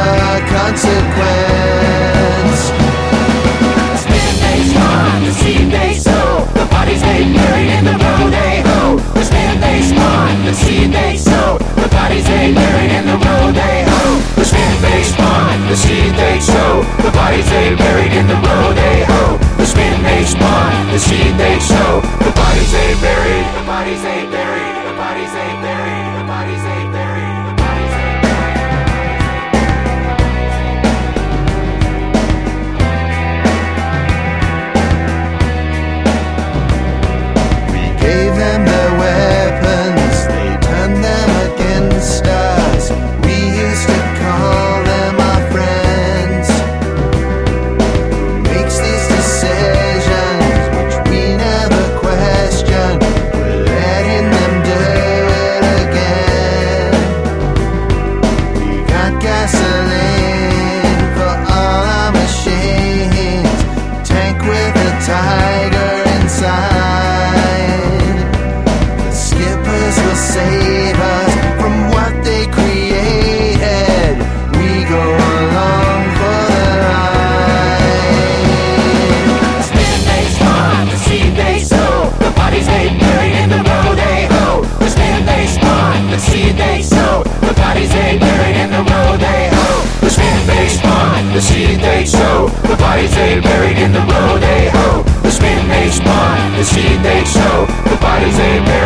consequence. The spin they spawn, the seed they sow, the bodies they bury in the road they hoe. The spin they spawn, the seed they sow, the bodies they bury in the road they hoe. The spin they spawn, the seed they sow, the bodies they buried in the road they hoe. The spin they spawn, the seed they sow, the bodies they buried, the bodies they buried, the bodies they buried, the bodies they buried, the bodies they buried. We gave them their weapons, they turned them against us. We used to call them our friends. Who makes these decisions which we never question? We're letting them do it again. We got gasoline for all our machines, tank with a tiger inside. The skippers will save us from what they created. We go along for the ride. The spin they spawn, the seed they sow, the bodies they bury in the road they hoe. The spin they spawn, the seed they sow, the bodies they buried in the road they hoe. The spin they spawn, the seed they sow, the bodies they buried in the road they hoe. The spin they spawn, the seed they sow, the bodies they buried.